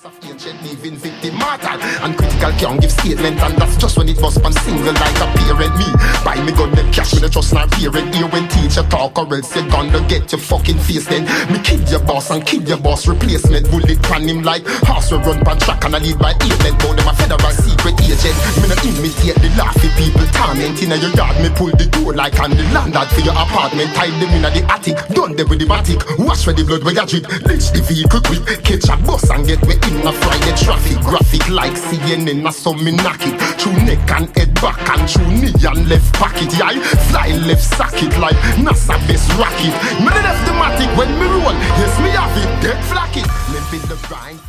Of ancient living victim mortal and critical can't give statement, and that's just when it must pan single like a parent. Me buy me gun, them cash me no trust not parent. Here when teacher talk or else you gonna get your fucking face. Then me kid your boss and kid your boss replacement. Bullet pan him like horse we run pan track and I lead by ailment. Bound them a federal secret agent. Me no imitate the laughy people torment. Inna your yard me pull the door like I'm the landlord for your apartment. Tie them inna the attic, done them with the matic. Wash where the blood where you drip, lynch the vehicle quick. Catch a bus and get me in a Friday traffic. Graphic like CNN, I saw me knock it. Through neck and head back and through knee and left pocket. Yeah, fly left socket like NASA base rocket. Me the left the matic when me roll. Yes, me have it, dead flack it. Live in the grind.